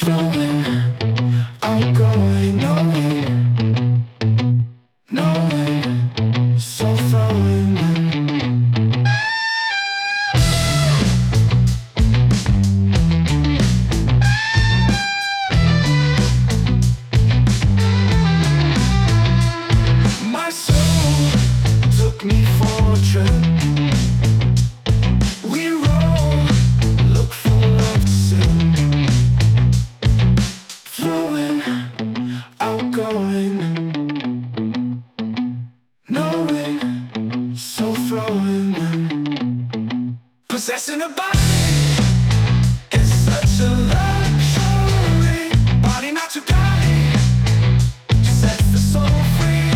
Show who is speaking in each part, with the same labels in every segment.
Speaker 1: flowing, outgoing, knowing, so flowing. My soul took me for a trip. We roll, look for love to sing. Flowing, outgoing, knowing, so flowing. Possessing a body is such a luxury. Body not to die, set the soul free.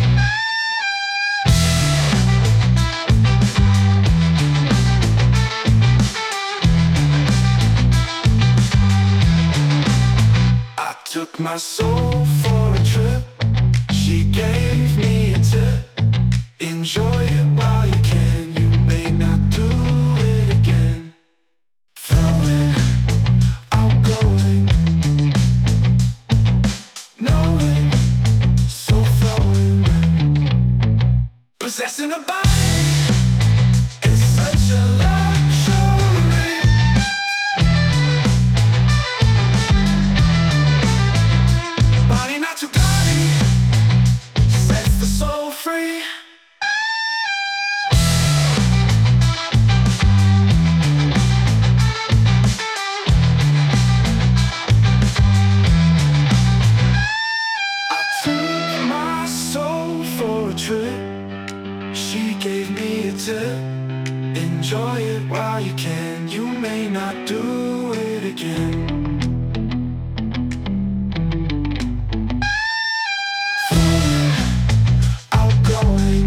Speaker 1: I took my soul for a trip. She gave me a tip. Enjoy it while you can. You may not do it again. Flowing, outgoing, knowing, so flowing. Possessing a body is such a luxury. Body not to body, sets the soul free. I took my soul for a trip. She gave me a tip. Enjoy it while you can. You may not do it again. Flowing, outgoing,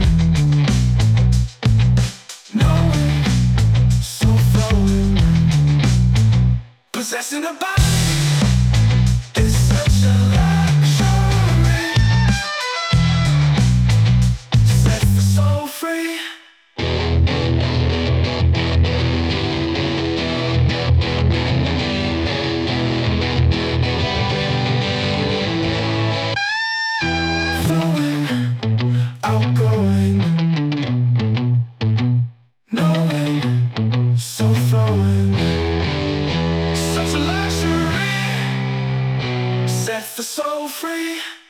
Speaker 1: knowing, so flowing. Possessing a body is such a luxury. Set the soul free. Flowing, outgoing, knowing, so flowing. Such a luxury, set the soul free.